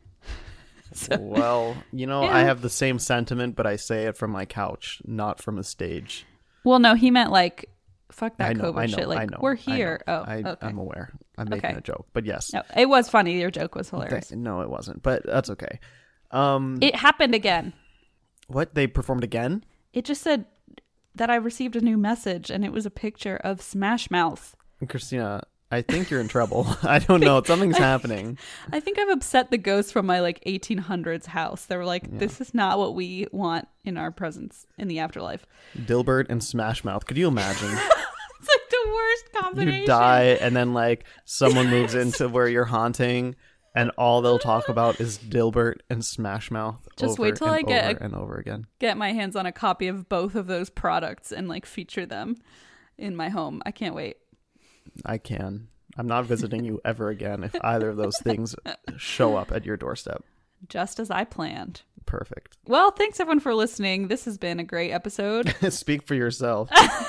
So, Well, you know, Yeah. I have the same sentiment, but I say it from my couch, not from a stage. well, no, he meant like, "Fuck that I know, COVID I know, shit." Like, I know. we're I know. here. Oh, I, okay. I'm aware. I'm making Okay. a joke, but yes. No, it was funny. Your joke was hilarious. Th- no, it wasn't, but that's okay. Um, It happened again. what? They performed again? It just said that I received a new message, and it was a picture of Smash Mouth. Christina, I think you're in trouble. I don't know. Something's happening. I think I've upset the ghosts from my like eighteen hundreds house. They were like, "This is not what we want in our presence in the afterlife." Dilbert and Smash Mouth. Could you imagine? It's like the worst combination. You die, and then like someone moves into where you're haunting, and all they'll talk about is Dilbert and Smash Mouth. Just over wait till and I get over a- and over again. Get my hands on a copy of both of those products and like feature them in my home. I can't wait. I can. I'm not visiting you ever again if either of those things show up at your doorstep. Just as I planned. Perfect. Well, thanks everyone for listening. This has been a great episode. Speak for yourself.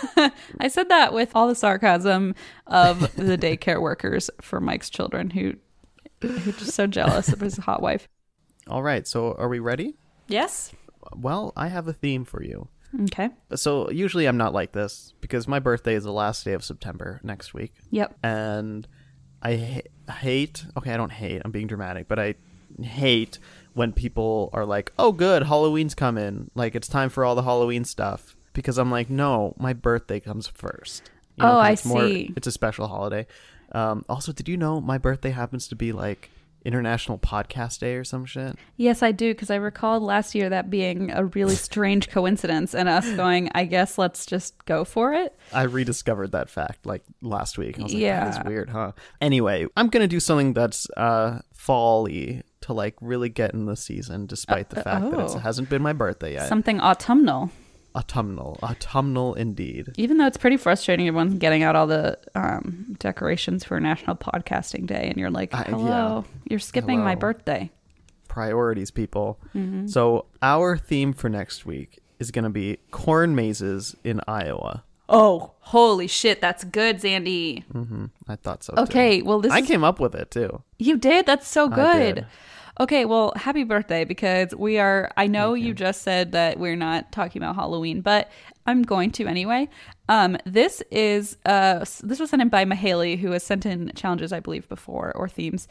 I said that with all the sarcasm of the daycare workers for Mike's children who who are just so jealous of his hot wife. All right, so are we ready? Yes. Well, I have a theme for you. Okay. So usually I'm not like this because my birthday is the last day of September next week. Yep. And I ha- hate, okay, I don't hate, I'm being dramatic, but I hate when people are like, oh, good, Halloween's coming. Like, it's time for all the Halloween stuff. Because I'm like, no, my birthday comes first. You know, oh, I it's more, see. It's a special holiday. Um, also, did you know my birthday happens to be like International Podcast Day or some shit? Yes, I do, because I recalled last year that being a really strange coincidence and us going, I guess let's just go for it. I rediscovered that fact like last week. I was like, yeah. That is weird, huh? Anyway, I'm going to do something that's uh, fall-y to like really get in the season, despite the uh, fact oh. that it hasn't been my birthday yet. Something autumnal. Autumnal. Autumnal indeed. Even though it's pretty frustrating, everyone's getting out all the um, decorations for National Podcasting Day, and you're like, hello, uh, yeah. you're skipping Hello. my birthday. Priorities, people. Mm-hmm. So our theme for next week is going to be corn mazes in Iowa. Oh, holy shit, that's good, Zandy. Mm-hmm. I thought so, Okay, too. well, this I is... came up with it, too. You did? That's so I good. did. Okay, well, happy birthday, because we are, I know you. you just said that we're not talking about Halloween, but I'm going to anyway. Um, this is, uh, this was sent in by Mahaley, who has sent in challenges, I believe, before, or themes.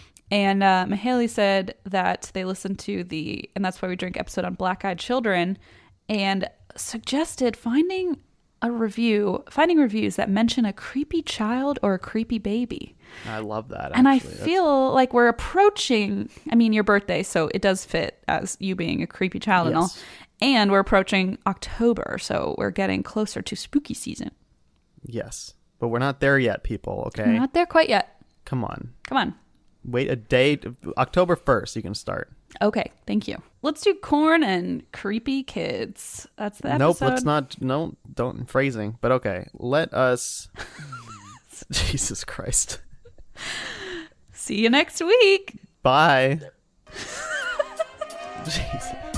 And uh, Mahaley said that they listened to the And That's Why We Drink episode on Black-Eyed Children, and suggested finding a review, finding reviews that mention a creepy child or a creepy baby. I love that. And actually. I feel That's... like we're approaching, I mean, your birthday, so it does fit as you being a creepy child yes. and all. And we're approaching October, so we're getting closer to spooky season. Yes, but we're not there yet, people, okay? We're not there quite yet. Come on. Come on. Wait a day. October first, you can start. Okay, thank you. Let's do corn and creepy kids. That's the episode. Nope, let's not. No, don't phrasing. But okay, let us. Jesus Christ. See you next week. Bye. Jesus.